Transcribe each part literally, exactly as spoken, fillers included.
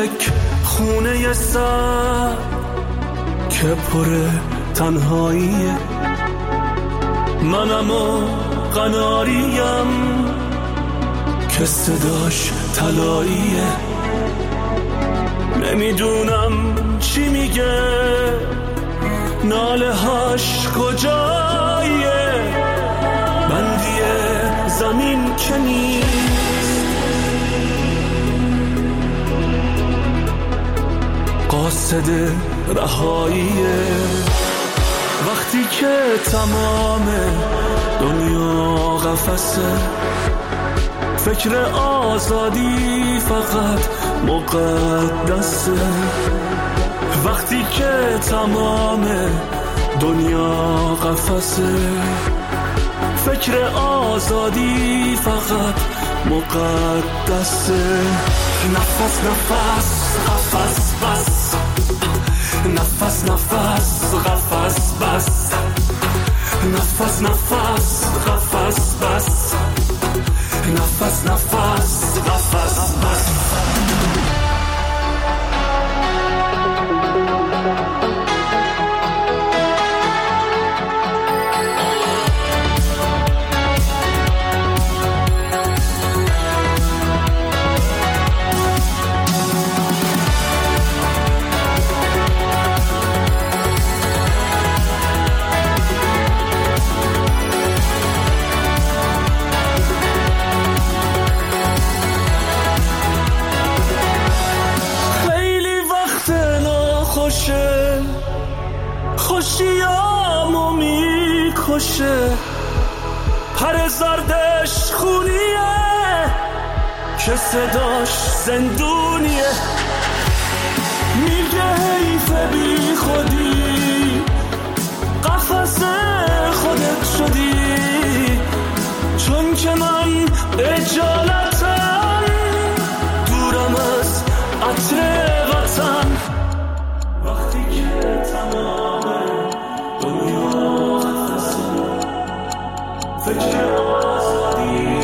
یک خونه سر که پر تنهاییه، منم و قناریم که صداش طلاییه. نمیدونم چی میگه، ناله هاش کجاییه، بندی زمین که نیست، قاصد رهاییه. وقتی که تمام دنیا قفسه، فکر آزادی فقط مقدسه. وقتی که تمام دنیا قفسه، فکر آزادی فقط مقدسه. نفس نفس قفس بس، نفس نفس قفس بس، نفس نفس قفس بس، نفس نفس قفس بس. خوشیامو میکشه، پر زردش خونیه که صداش زندونیه. میگه حیف بی خودی، قفس خودت شدی، چون که من اجالتم دورم از عطر وطن. وقتی که تمام دنیا قفسه، فکر آزادی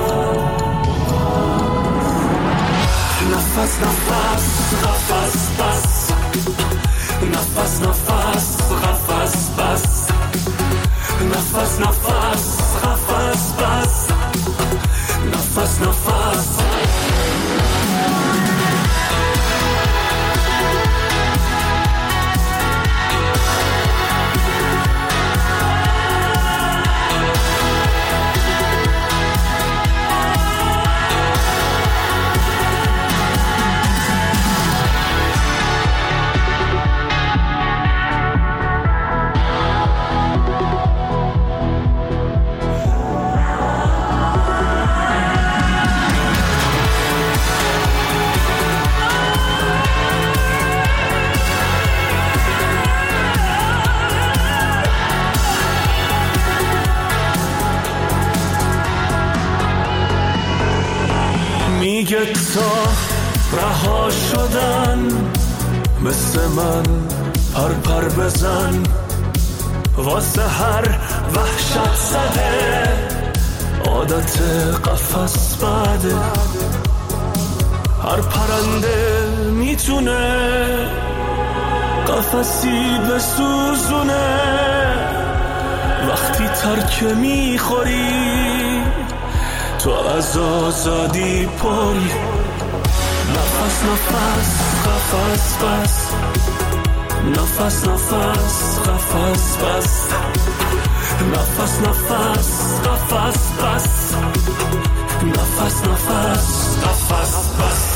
نفس نفس قفس بس، نفس نفس قفس بس، نفس نفس قفس بس، نفس نفس. میگه تا رها شدن مثل من پر پر بزن، واسه هر وحشت زده عادت قفس بده. هر پرنده میتونه قفسی بسوزونه، وقتی ترک میخوری تو از آزادی پری. نفس نفس قفس بس، نفس نفس قفس بس، نفس نفس قفس بس، نفس نفس قفس بس.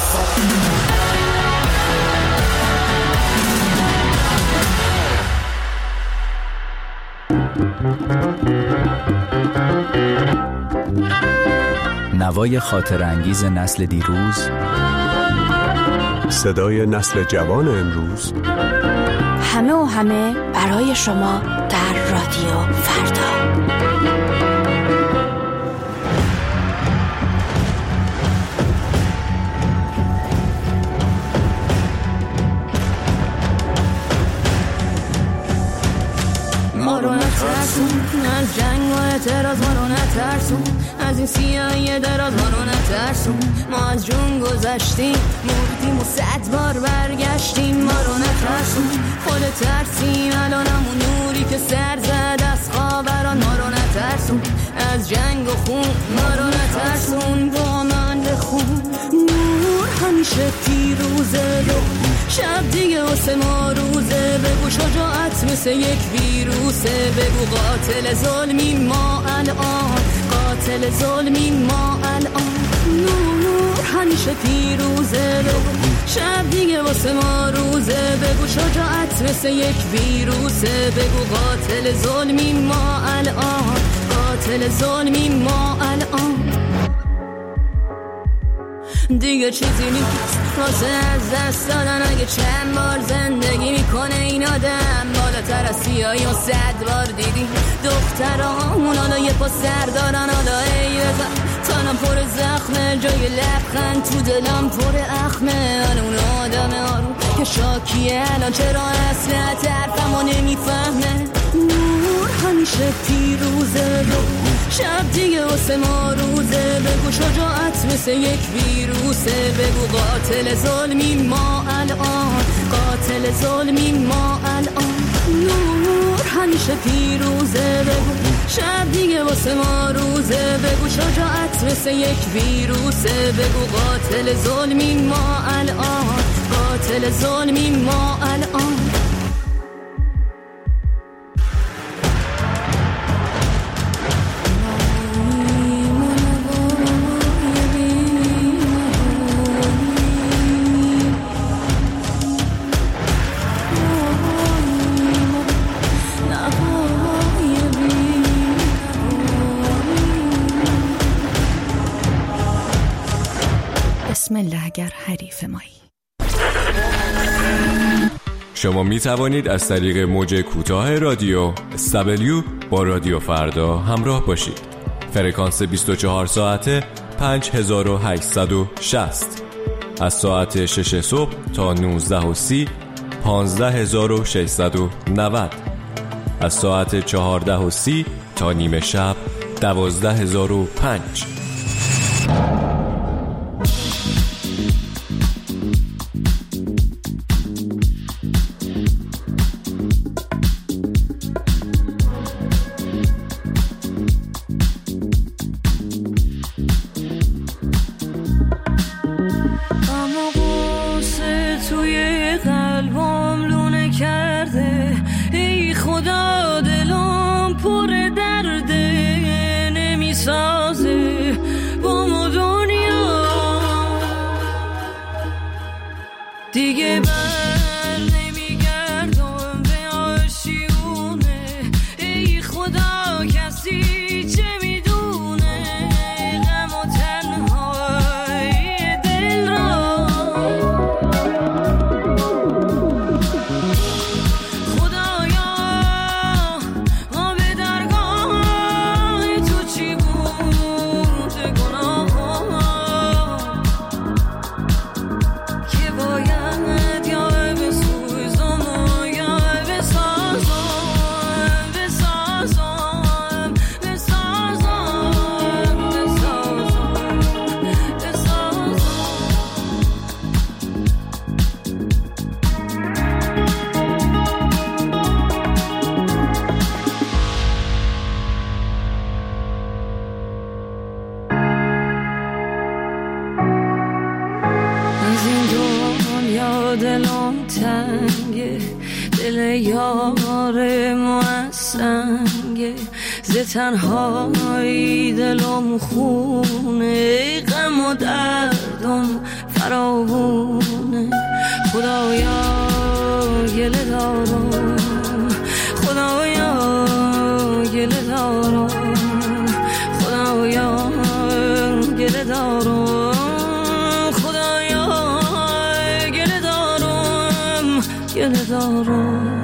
نوای خاطرانگیز نسل دیروز، صدای نسل جوان امروز، همه و همه برای شما در رادیو فردا. ما رو نترسون، نه جنگ و اعتراض ها رو نترسون، از این سیاهی دراز ها رو نترسون. ما از جون گذشتیم، مردیم و صد بار برگشتیم. ما رو نترسون، خود ترسیم الان همون نوری که سر زد از خوابران. ما رو نترسون، از جنگ و خون. ما رو نترسون، با من بخون. نور همیشه پیروزه، شب دیگه واسه ما روزه. بگو شجاعت مثل یک ویروسه، بگو قاتل ظلمی ما الان، قاتل ظلمی ما الان. نور همیشه پیروزه، شب دیگه واسه ما روزه. بگو شجاعت مثل یک ویروسه، بگو قاتل ظلمی ما الان، قاتل ظلمی ما الان. دیگه چیزی نیست واسه از دست دادن، اگه چند بار زندگی میکنه این آدم. بالاتر از سیاهی و صد بار دیدی دخترامون حالا یه پا سر دارن. حالا ای بزن تنم پر زخمه، جای لبخند تو دلم پر اخمه. حالا اون آدم آروم که شاکیه الان چرا اصلا طرفمو نمیفهمه. نور همیشه پیروزه، شب دیگه واسه ما روزه. بگو شجاعت مثل یک ویروسه، بگو قاتل ظلمی ما الان، قاتل ظلمی ما الان. نور همیشه پیروزه، بگو شب دیگه واسه ما روزه. بگو شجاعت مثل یک ویروسه، بگو قاتل ظلمی ما الان، قاتل ظلمی ما الان. بسم الله اگر حریف مایی. شما می توانید از طریق موج کوتاه رادیو اس دبلیو با رادیو فردا همراه باشید. فرکانس بیست و چهار ساعته پنج هزار و هشتصد و شصت، از ساعت شش صبح تا نوزده و سی پانزده هزار و ششصد و نود، از ساعت چهارده و سی تا نیمه شب دوازده هزار و پنج. دیگه بر نمیگردم به آشیونه، ای خدا کسی چه میدونه غم و تنهای دل را. خدایا آب درگاه تو چی بود گناه که باید دلم تنگه، دل یار موسنگه، ز تنهایی دلم خونه، غم و دردم فراوونه. خدایا گله دارم، خدایا گله دارم، خدایا گله دارم، گله دارم.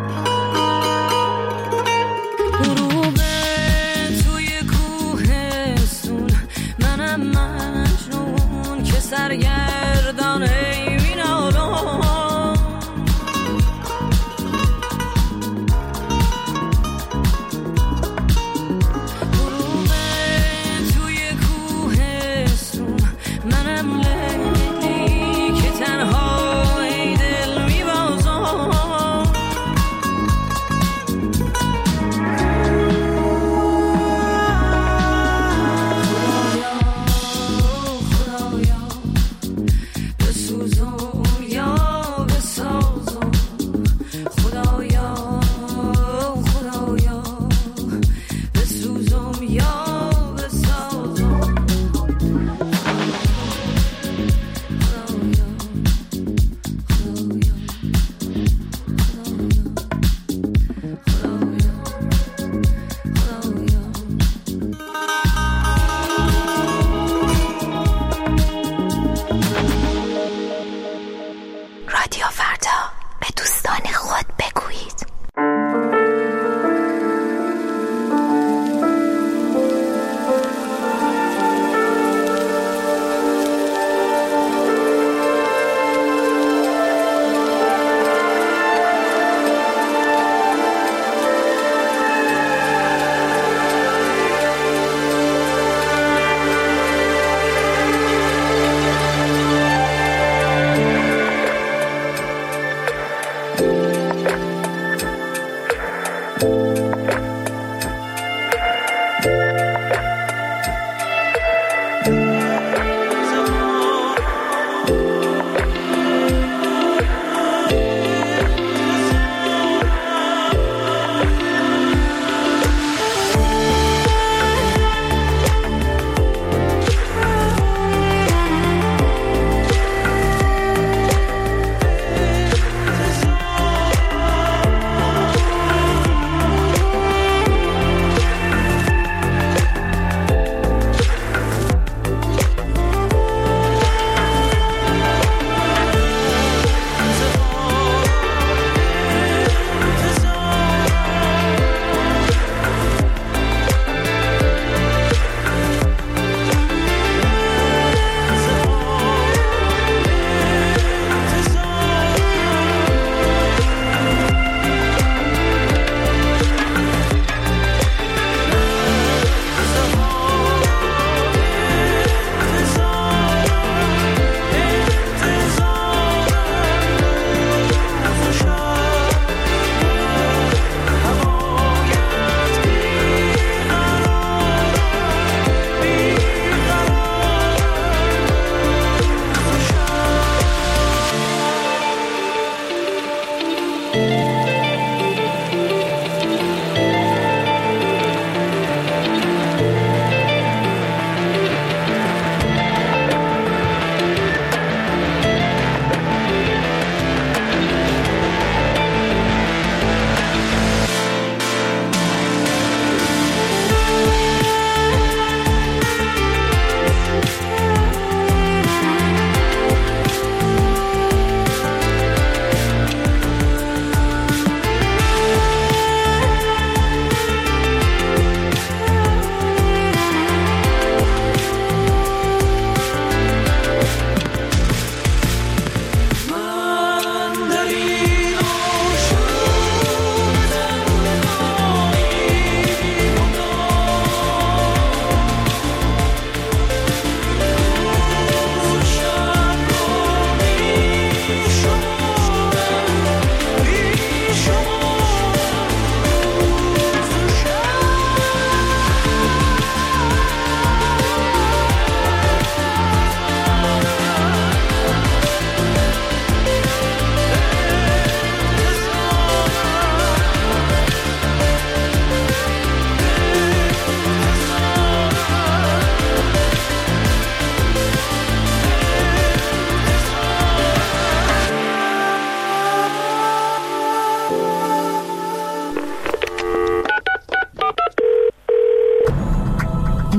غروب توی کوهستون، منم مجنون که سرگردان حیوین آرام.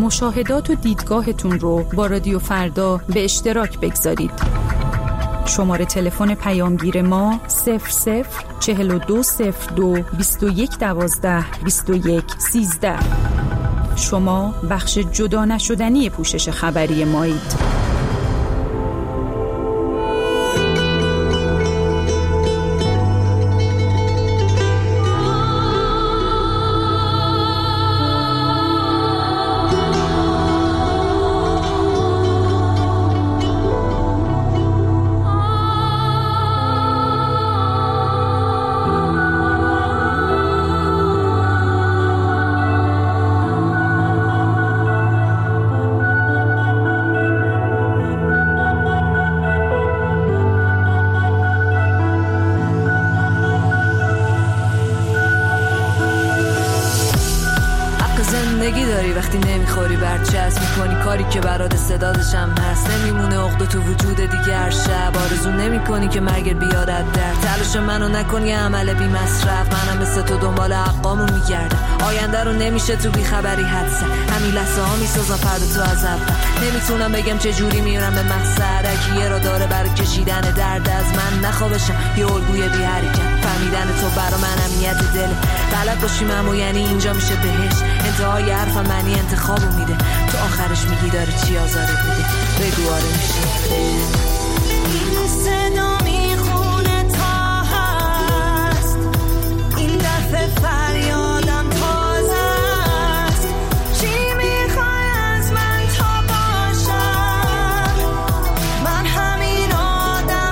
مشاهدات و دیدگاهتون رو با رادیو فردا به اشتراک بگذارید. شماره تلفن پیامگیر ما صفر صفر چهل و دو صفر دو بیست و یک دوازده بیست و یک سیزده. شما بخش جدا نشدنی پوشش خبری مایید. زندگی داری وقتی نمیخوری برچسب میکنی کاری که برات استعدادش هم هست، نمیمونه عقده تو وجود دیگر شب، آرزو نمیکنی که مرگ بیادت در تلاش منو نکنی عمل بی مصرف، منم مثل تو دنبال حقامون میگردم، آینده رو نمیشه تو بی خبری حدسه، همین لحظه ها میسازم فردا تو از اول، نمیتونم بگم چه جوری میرم به مقصد، هرکی یه را داره برای کشیدن درد از من نخوابشم یه الگوی بی حرکت، فهمیدن تو برا من امنیت دل، بلد باشیم اما یعنی اینجا میشه بهش، انتهای حرفم معنی انتخابو میده، تو آخرش میگی داره چی آزارت میده، بگو آره میشه. این صدا میخونه تا هست، این دفعه فریادم تازه است، چی میخوای از من تا باشم، من همین آدم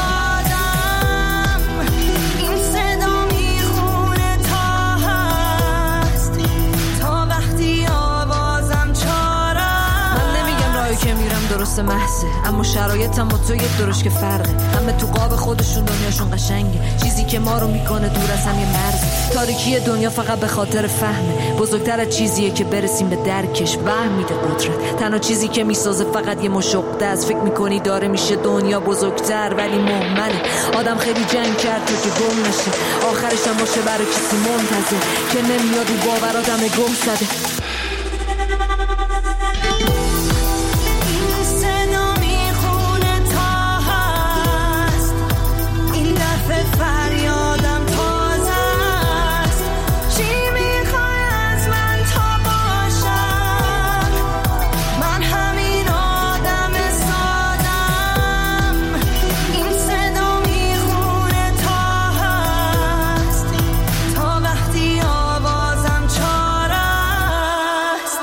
سادم، این صدا میخونه تا هست، تا وقتی آوازم چارم، من نمیگم راهی که میرم درست محضه، اما شرایطم با تو یه درش که فرقه، همه تو قاب خودشون دنیاشون قشنگه، چیزی که ما رو میکنه دور از هم یه مرز، تاریکی دنیا فقط به خاطر فهمه، بزرگتر از چیزیه که برسیم به درکش، وهم میده قدرت، تنها چیزی که میسازه فقط یه مشقده از، فکر میکنی داره میشه دنیا بزرگتر ولی مهمله، آدم خیلی جنگ کرد تو که گم نشه، آخرش هم باشه برای کسی منتظر که نمیاد و باورات همه گم زده. فریادم تازه است، چی میخوای از من تا باشم، من همین آدم سادم، این صدا میخونه تا هست، تا وقتی آوازم چاره است.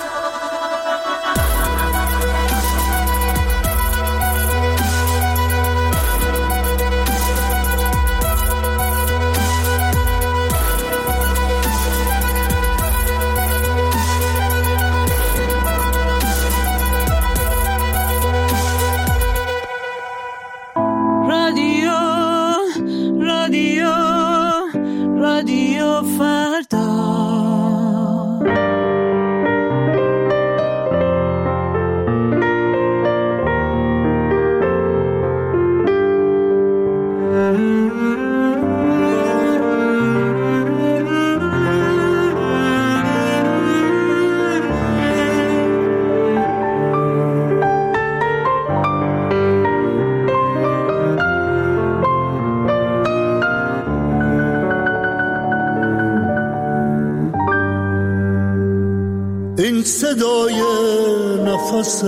این صدای نفس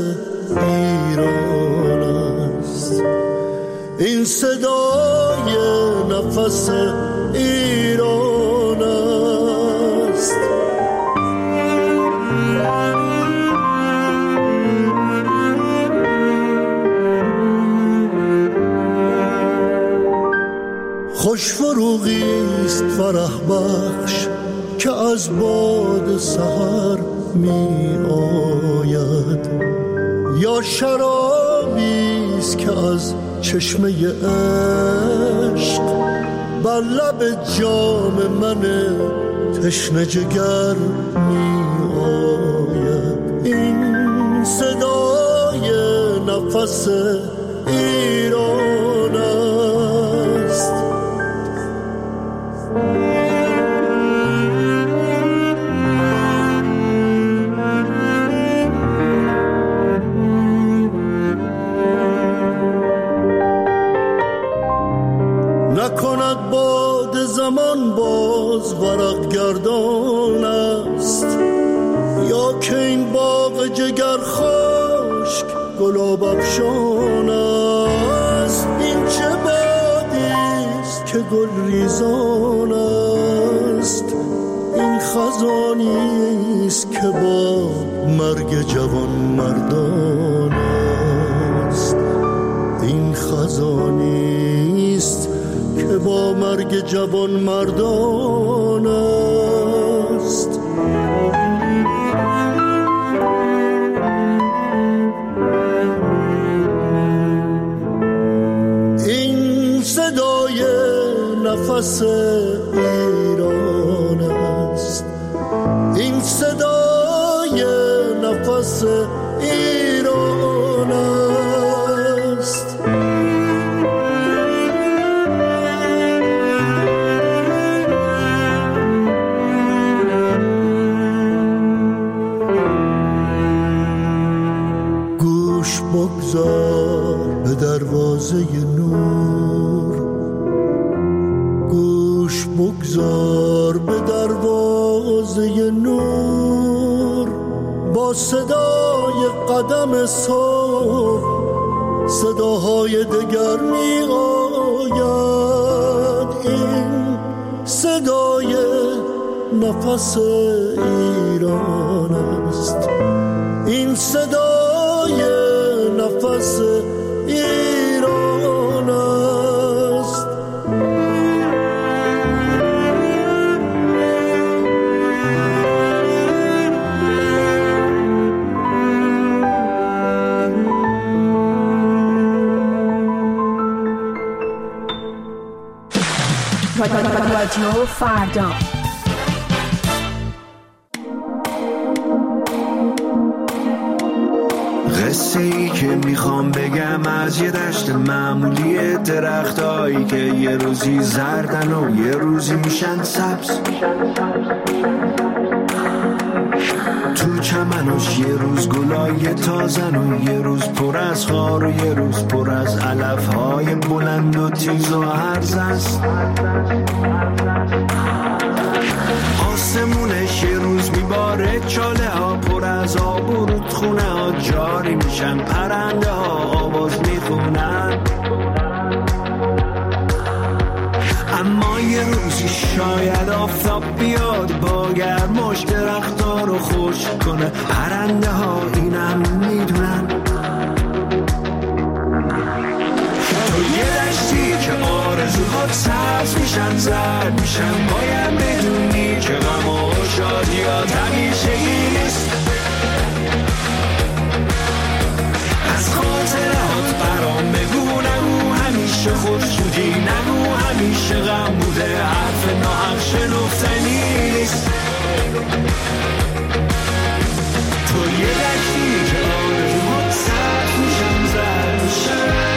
ایران است، این صدای نفس ایران است، خوش فروغی است فرح بخش که از باد سحر می آید، یا شرابی است که از چشمه عشق بر لب جام من تشنه جگر می آید، این صدای نفس ایران است. که این باغ جگر خشک گلاب افشان است. این چه بادیست که گل ریزان است. این خزانیست که با مرگ جوان مردان است. این خزانیست که با مرگ جوان مردان است. این صدای نفس ایران است. این صدای نفس ایران است. گوش بگذار به دروازه نور. گوش بگذار به دروازه نور. با صدای قدم صبح صداهای دگر می آید. این صدای نفس ایران است. این صدای نفس ایران است. رادیو فردا. قصه ای که میخوام بگم از یه دشت معمولی، درختایی که یه روزی زردن و یه روزی میشن سبز. تو چمنش یه روز گلای تازن و یه روز پر از خار و یه روز پر از علفهای بلند و تیز و هرز است. آسمونش یه روز میباره چاله ها پر از آب و رودخونه ها جاری میشن، پرنده ها آواز میخونن. اما یه روزی شاید آفتاب بیاد با گرماش درخت‌ها رو خشک کنه، پرنده ها اینم میدونن. تو یه دشتی که آرزوها سبز میشن زرد میشن، باید بدونی که غم و شادیات همیشگی نیست. از خاطرات برام بگو نگو همیشه خودشودی، نگو همیشه غم بوده، حرف ناحق شنفتنی نیست. تو یه دشتی که آرزوها سبز میشن زرد میشن.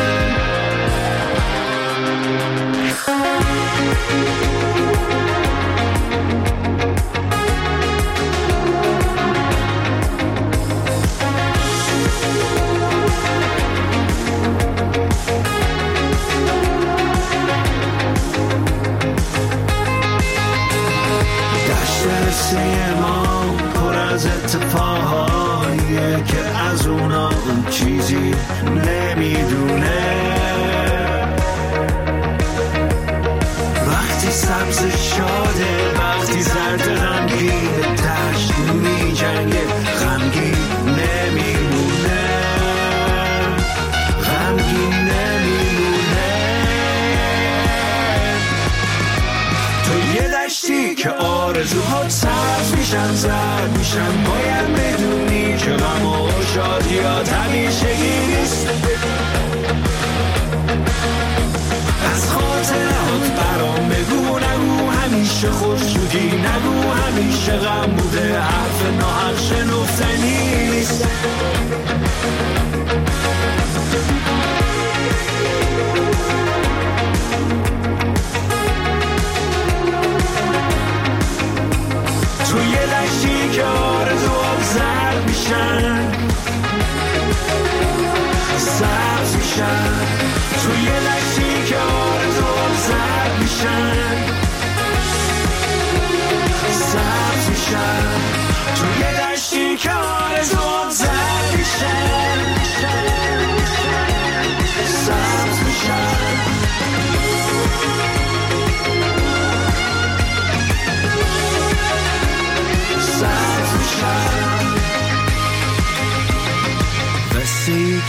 دشت ما پر از اتفاقاییه که از اونا اون چیزی نمیدونه. وقتی سبز شاده، وقتی زرد غمگین، دشت می جنگه غمگین نمیمونه، غمگین نمیمونه. تو یه دشتی که آرزوها سبز میشن زرد میشن، باید بدونی که غم و شادیات همیشگی نیست. از خاطرات برام بگو نگو همیشه خوششودی، نگو همیشه غم بوده، حرف ناحق شنفتنی نیست. تو یه دشتی که آرزوها زرد میشن سبز میشن، تو یه دشتی که آرزوها زرد میشن سبز میشن، تو یه دشتی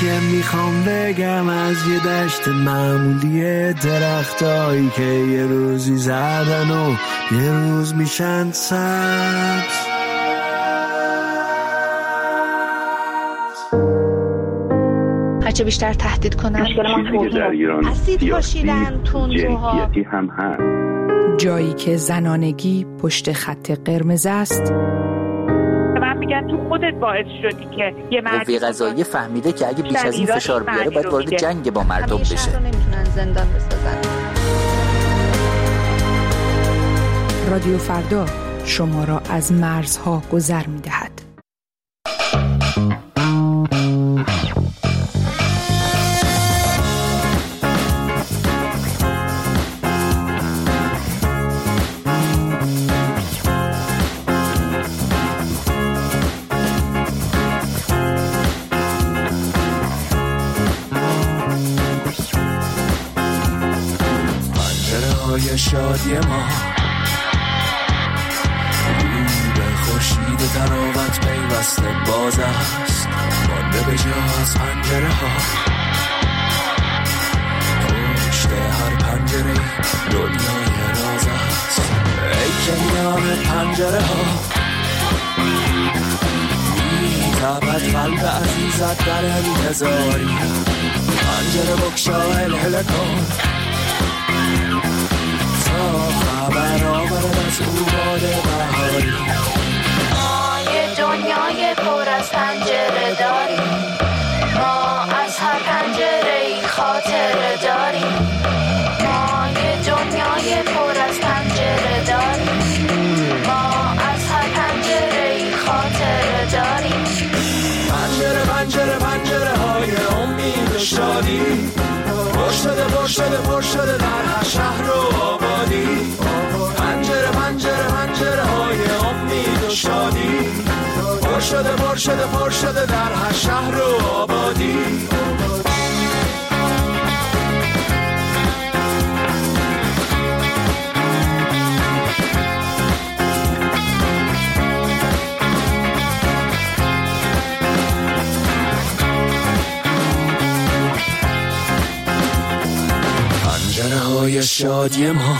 که میخوام بگم از یه دشت معمولی، درختایی که یه روزی زدن و یه روز میشن سبز. هرچه بیشتر تهدید کنن چیزی که در ایران سیاسی جنسیتی هم هست. جایی که زنانگی پشت خط قرمز است. من میگم تو خودت باعث شدی که یه مرد قوه قضاییه فهمیده که اگه بیش از این فشار بیاره باید وارد جنگ با مردم بشه. همیشه رو نمیتونن زندان بسازن. رادیو فردا شما را از مرزها گذر میدهد. شادی ما رو به خورشید تراوت پیوسته باز است، مانده به جا از پنجره ها. پشت هر پنجره دنیای راز است، ای که میان پنجره ها میتابد قلب عزیزت در انتظاری. پنجره بکشا هلهله کن خبر آورد از او باد بهاری. ما یه دنیای پر از پنجره داریم، ما از هر پنجره ای خاطره داریم. ما یه دنیای پر از پنجره داریم، ما از هر پنجره ای خاطره داریم. پنجره پنجره پنجره های امید و شادی، پر شده پر شده پر شده در هر شهر و آبادی. پنجره پنجره پنجره های امید و شادی، پر شده پر شده پر شده در هر شهر و آبادی. پنجره های شادی ما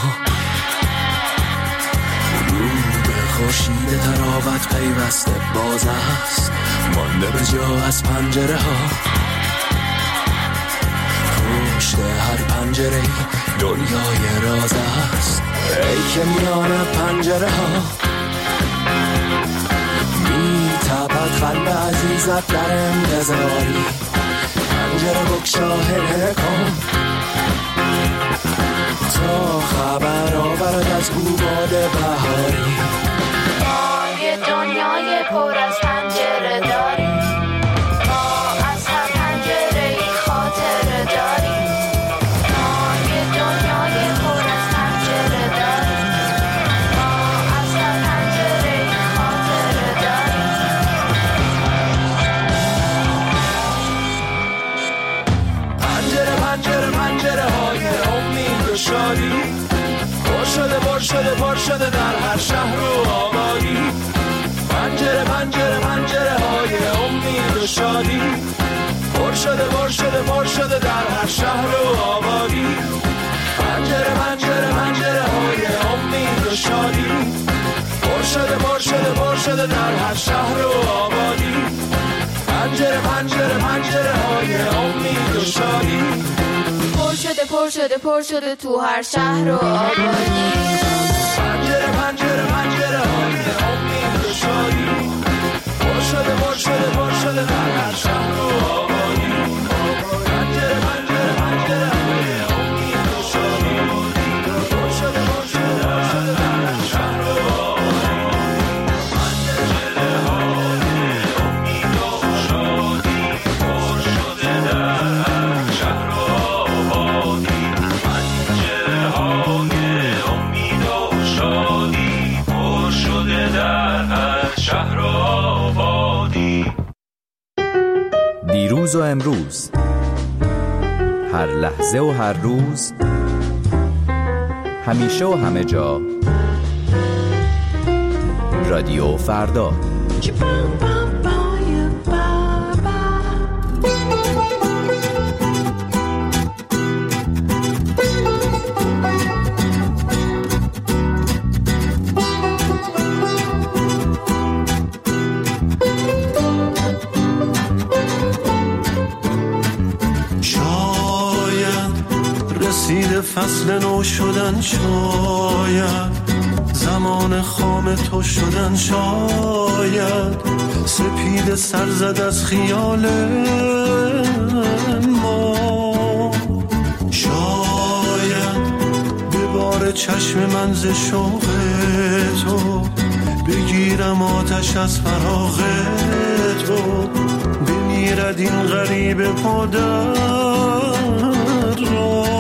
رو به خورشید تراوت پیوسته باز است، مانده به جا از پنجره ها. پشت هر پنجره دنیای راز است، ای که میان پنجره ها میتابد قلب عزیزت در انتظاری. پنجره بکشا هلهله کن تا خبر آورد از او باد بهاری. ما یه دنیای پر از پنجره داریم، ما از هر پنجره ای خاطره داریم. ما یه دنیای پر از پنجره داریم، ما از هر پنجره ای خاطره داریم. پنجره پنجره پنجره های امید و شادی، پر شده پر شده پر شده در هر شهر و آبادی. پنجره پنجره پنجره های امید و شادی، پر شده پر شده پر شده در هر شهر و آبادی. پنجره پنجره پنجره های امید و شادی، پر شده پر شده پر شده در هر شهر و آبادی. پنجره پنجره پنجره های امید و شادی، پر شده پر شده پر شده تو هر شهر و آبادی. پنجره پنجره پنجره های امید و شادی، پر شده پر شده پر شده در هر شهر و آبادی. پنجره پنجره پنجره های امید و شادی، پر شده پر شده پر شده در هر شهر و آبادی. پنجره های امید و شادی، پر شده در هر شهر و آبادی. پنجره های امید و شادی، پر شده در هر شهر و آبادی. دیروز و امروز، هر لحظه و هر روز، همیشه و همه جا، رادیو فردا. فصل نو شدن شاید، زمان خام تو شدن شاید، سپید سر زد از خیال ما. شاید به بار چشم من ز شوق تو بگیرم آتش از فراق تو، بمیرد این غریب پادر را.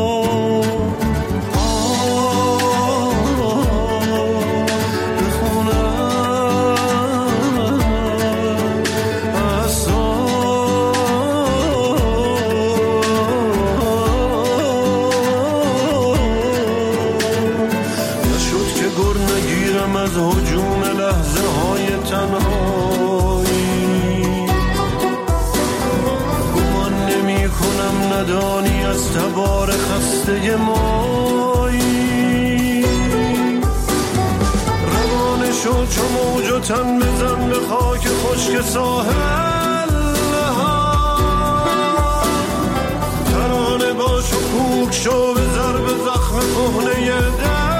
ندانی از تبار خسته مایی، روانه شو چو موج و تن بزن به خاک خشک ساحل ها، ترانه باش و کوک شو به ضرب زخم کهنه دل.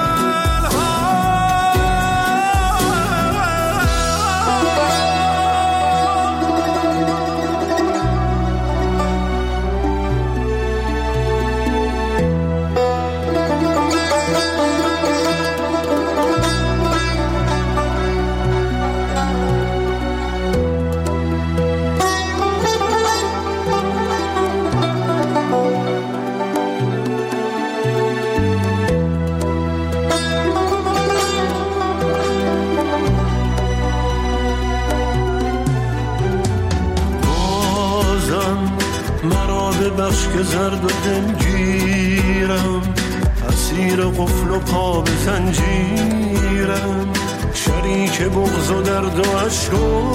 بخش که زرد و دلگیرم، اسیر قفل و پا به زنجیرم، شریک بغض و درد و عشق و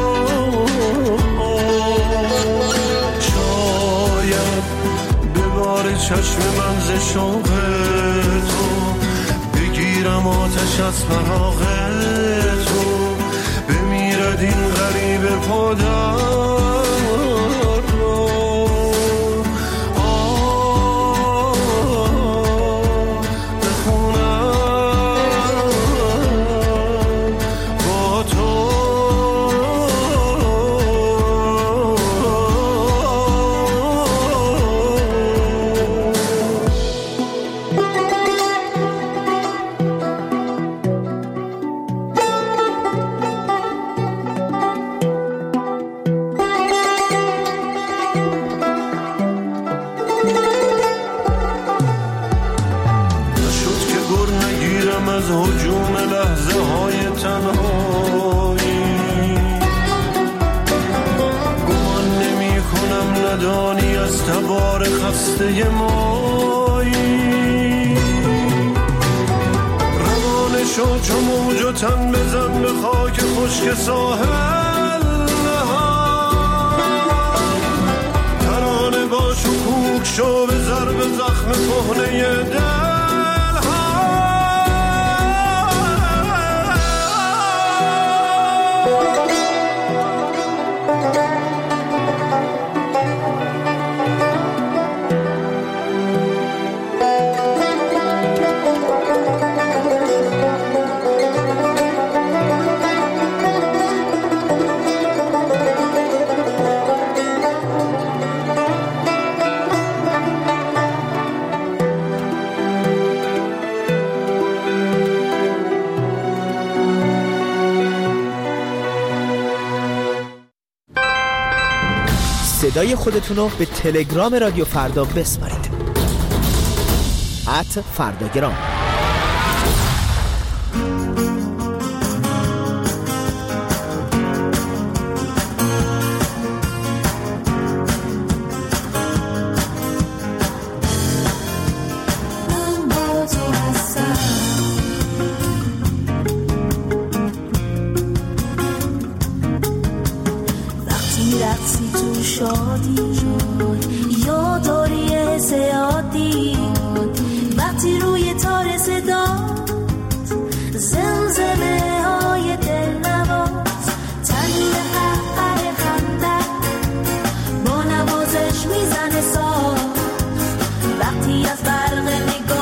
شاید به بار چشم من ز شوق تو بگیرم آتش از فراق تو، بمیرد این غریب پادر. روانه شو چو موج و تن بزن به خاک خشک ساحل ها، ترانه باش و کوک شو به ضرب زخم کهنه دل. صدای خودتون رو به تلگرام رادیو فردا بسپارید. ات فرداگرام. وقتی از برق نگاه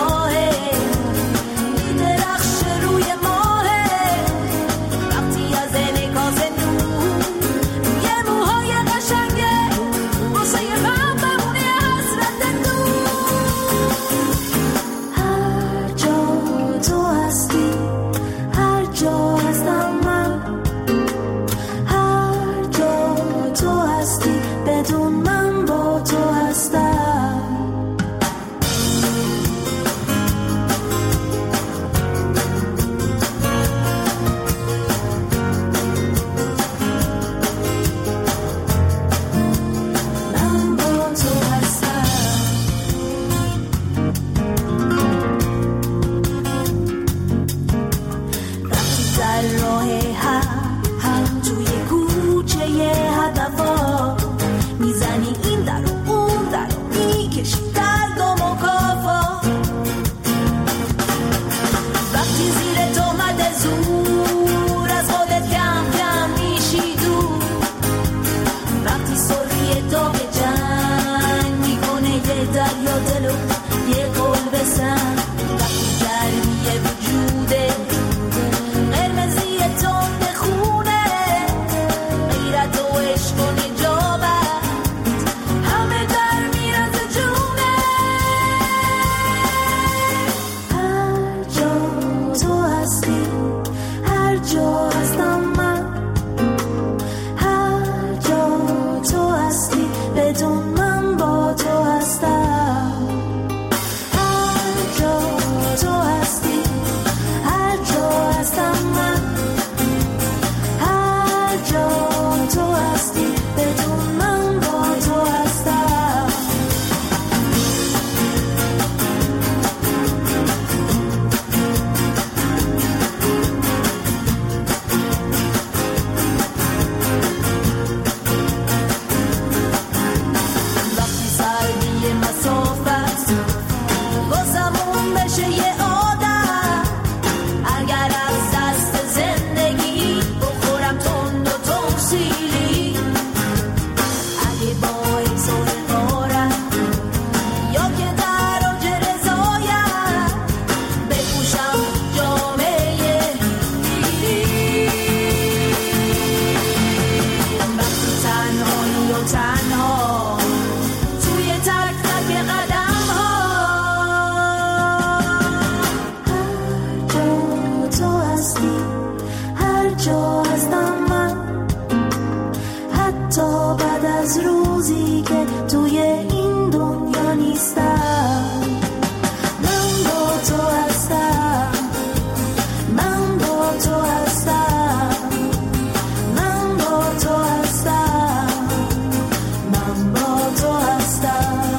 روزی که توی این دنیا نیستم. من با تو هستم، من با تو هستم، من با تو هستم، من با تو هستم.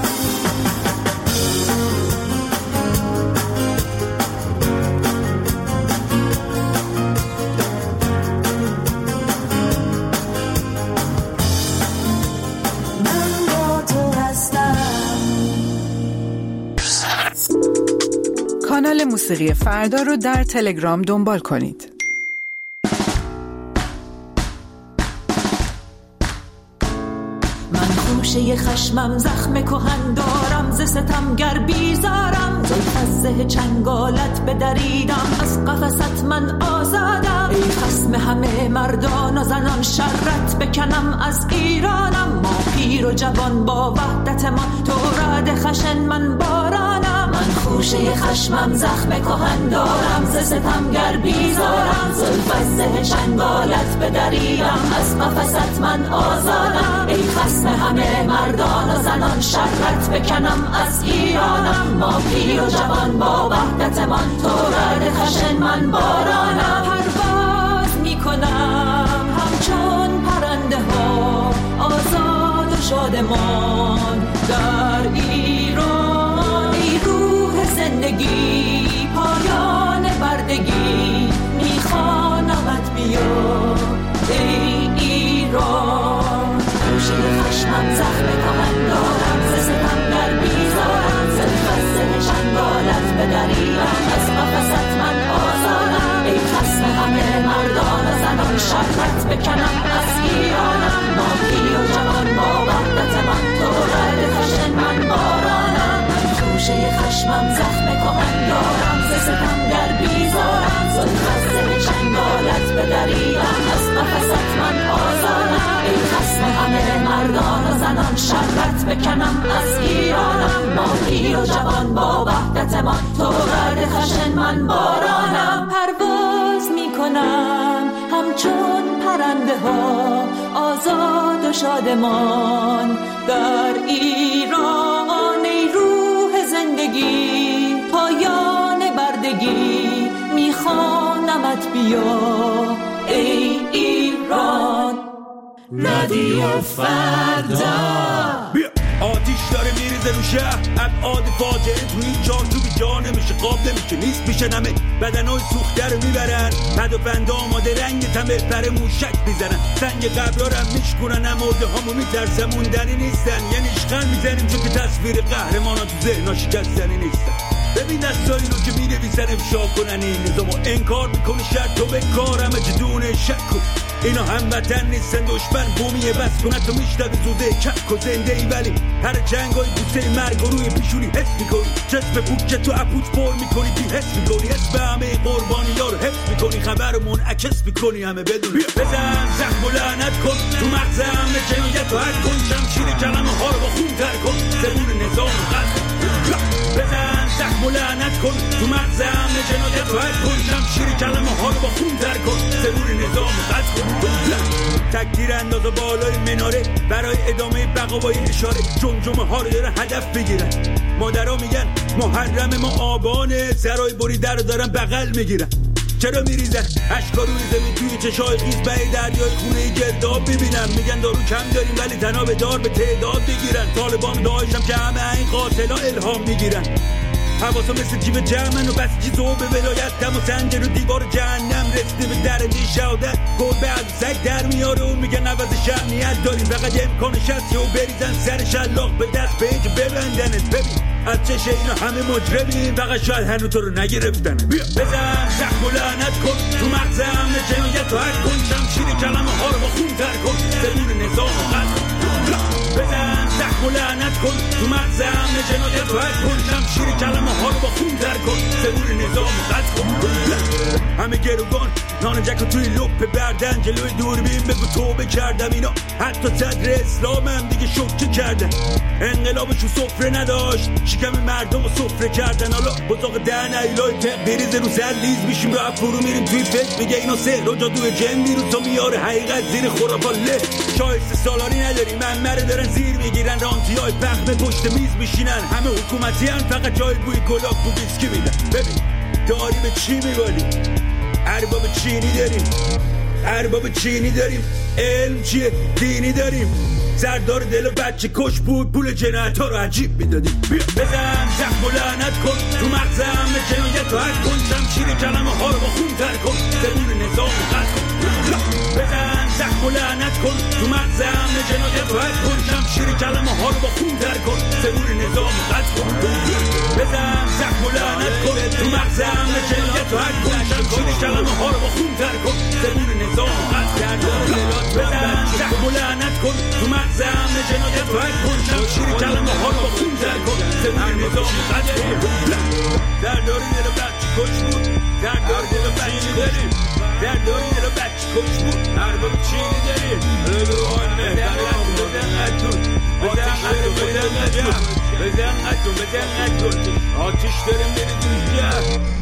کانال موسیقی فردا رو در تلگرام دنبال کنید. من خوشه خشمم زخم کهن دارم، ز ستمگر بیزارم، زلف از زه چنگالت بدریدم، از قفست من آزادم. ای خصم همه مردان و زنان، شرت بکنم از ایرانم. ما پیر و جوان با وحدت من، تو رعد خشن من بارانم. من خوشه خشمم زخم کهن دارم، ز ستمگر بیزارم، زلف از زه چنگالت بدریدم، از قفست من آزادم. ای خصم همه مردان و زنان، شرت بکنم از ایرانم. ما پیر و جوان با وحدت من، تو رعد خشن من بارانم. پرواز میکنم همچون پرنده ها، آزاد و شادمان در ایران. ای روح زندگی، پایان بردگی، میخوانمت بیا ای ایران. خوشه خشمم زخم کهن دارم، ز ستمگر بیزارم، زلف از زه چنگالت بدریدم، از قفست من آزادم. ای خصم همه مردان و زنان، شرت بکنم از ایرانم. ما پیر و جوان با وحدت من، تو رعد خشن من بارانم. من خوشه خشمم زخم کهن دارم، ز ستمگر بیزارم، زلف از زه چنگالت بدریدم، از قفست من آزادم. ای خصم همه مردان و زنان، شرت بکنم از ایرانم. ما پیر و جوان با وحدت من، تو رعد خشن من بارانم. پرواز میکنم همچون پرنده ها، آزاد و شادمان در ایران. ای روح زندگی، پایان بردگی، میخوانمت بیا ای ایران. رادیو فردا. بیا آتیش داره میریزه رو شهر، ابعاد فاجعه تو این جان تو بی جا نمیشه، قاب نمیشه، نیست میشه نمه. بدنای سوخته رو میبرن، مد و بند آماده رنگ تمه، پر موشک میزنن، سنگ قبرا رو میشکنن. امورده هامو میترسن، موندنی نیستن، یعنی اشغال میزنیم چون که تصویر قهرمانا تو ذهنا شکستنی نیستن. ببین دستایی رو که می‌نویسن افشا کنن، این نظامو انکار میکنی، شرط تو به کارم جدونه شک کن. اینا هموطن نیستن، دشمن بومیه، بس کنه تو میشنوی زوده کک و زنده ای، ولی هر جنگای بوسه مرگ و روی پیشونی حس میکنی، جسم پوک که تو اپوت پر میکنی، بی حس میکنی، اسم همه قربانی ها رو حفظ میکنی، خبرمون عکس میکنی همه بدون. بزن زخم و لعنت کن تو مغز همه جنایت و حد کن، شمشیر کلمه ها رو با خون تر کن، زبون نظام قد بزن زخم و لعنت کن تو مغز همه جنایت و حد کن، شمشیر کلمه ها رو با خون تر کن، زبون نظام قد کن. تکتیر انداز و بالای مناره برای ادامه بقا با اشاره، جمجمه ها رو دارن هدف بگیرن. مادرها میگن محرم ما آبانه، سرای بری در رو دارن بغل میگیرن. چرا میریزن اشکا روی زمین توی چشای خیز به دریای خونه گرداب ببینم، میگن دارو کم داریم ولی تنها به دار به تعداد بگیرن. طالبان داعشم که همه این قاتلا الهام میگیرن، حواسا مثل جیب جمعن و بس چیزو به ولایت دم و سنجر و دیوار جهنم رسیده به درنده شهادت. گل به سگ در میاره و میگن عوض شهنیت داریم، فقط امکانش هست و بریزن سر شلاق به دست به اینکه ببندنت. ببین از چشه اینا همه مجرمین، فقط شاید هنو تو رو نگرفتن. بیا بزن زخم و لعنت کن تو مغز همه جنایت و حد کن، شمشیر کلمه ها رو با خون تر کن، زبون نظام قد کن. بزن زخم و لعنت کن تو مغز همه جنایت و حد کن، شمشیر کلمه ها رو با خون تر کن، زبون نظام قد کن. همه گروگان نان جک توی لپ بردن جلوی دوربین بگو توبه کردم اینا حتی صدر اسلامم دیگه شوکه کردن. انقلابشون سفره نداشت شکم مردم رو سفره کردن. حالا بزاق دهن ایلای تق بریز رو سر لیز میشیم رو افرو میریم توی فکر میگه اینا سهر و جادوی جن میرون تا میاره حقیقت زیر خرافات له. شایسته سالاری نداری من مره دارن زیر میگیرن رانتی های پخمه پشت میز میشینن. همه حکومتی هن فقط جای بوی گلاب بو بیسکی میدن. ببین داری به چی میبالی ارباب چینی داریم ارباب چینی داریم علم چیه دینی داریم. زردار دل و بچه کش بود پول جنایت ها رو عجیب میدادیم. بزن زخم و لعنت کن تو مغزم جنایت رو حد کن. شمشیر کلمه ها رو با خون تر کن زبون نظام قد کن. بزن زخم و لعنت کن تو مغزم جنایت رو حد کن. شمشیر کلمه ها رو با خون تر کن زبون نظام قد کن. بزن زخم و لعنت کن تو مغزم جنایت رو حد کن. شمشیر کلمه ها رو با خون تر کن زبون نظام قد کن. بزن زخم و لعنت کن تو مغزم جنایت رو حد کن. شمشیر کلمه ها رو با خون تر کن زبون نظام قد کن. در داری دل بچه کش بود در داری دل بچه داریم در داری دل بچه کش بود ارباب چینی داریم. روحان مهدر بزن قدون بزن قدون بزن قدون بزن قدون بزن قدون آتیش داریم میری تو جه